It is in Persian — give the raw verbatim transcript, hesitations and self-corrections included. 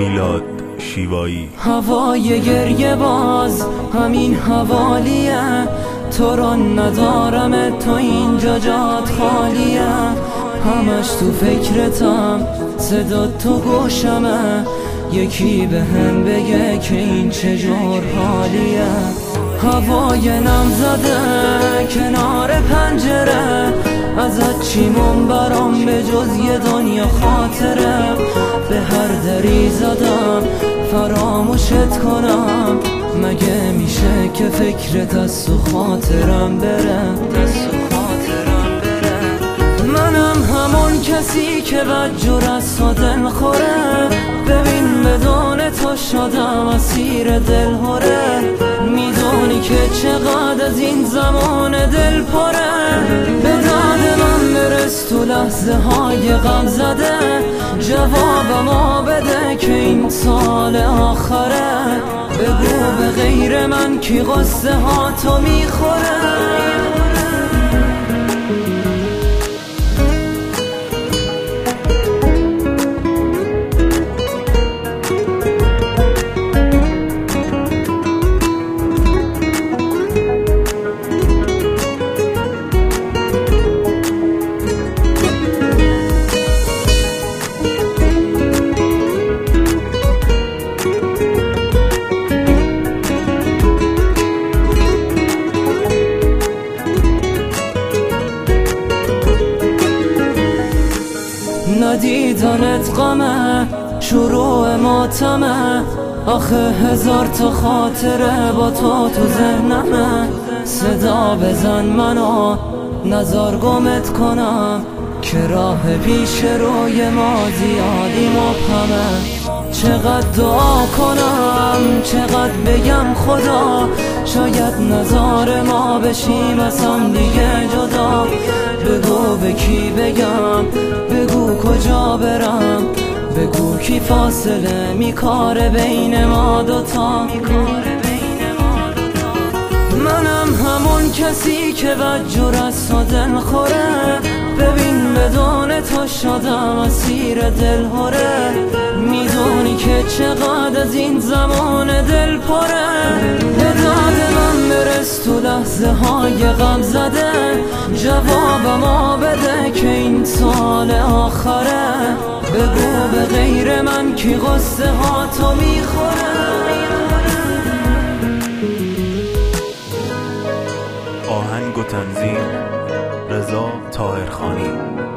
میلاد شیوایی. هوای گریه باز همین حوالیه، تو رو ندارم تو اینجا جات خالیه، همش تو فکرتم صدا تو گوشمه، یکی به هم بگه که این چجور حالیه. هوای نم زده کنار پنجره، ازت چیمون برام به جز یه دنیا خاطره، به هر دری زدم فراموشت کنم، مگه میشه که فکرت از تو خاطرم بره. منم همون کسی که بدجور از تو دل خوره، ببین بدون تو شدم اسیر دل هره، میدونی که چقدر از این زمان دل پره، به داد من برس تو لحظه های غم زده، جوابمو بده که این سال آخره، بگو به غیر من کی قصه ها تو میخوره. ندیدنت غمه شروع ماتمه، آخه هزار تا خاطره با تو تو ذهنمه، صدا بزن منو نزار گمت کنم، که راه پیش روی ما زیادی مبهمه، چقدر دعا کنم چقدر بگم خدا، شاید نزار ما بشیم از هم دیگه جدا، بگو به کی بگم بگو کجا برم، بگو کی فاصله میکاره بین ما دوتا. منم همون کسی که بدجور از تو دل خوره، ببین بدون تو شدم اسیر دل هره، میدونی که چقدر از این زمان دل پره، به داد من برس تو لحظه های غم زده، جوابمو بده که این سال آخره، بگو به غیر من کی قصه ها تو میخوره. آهنگ و تنظیم رضا طاهرخانی.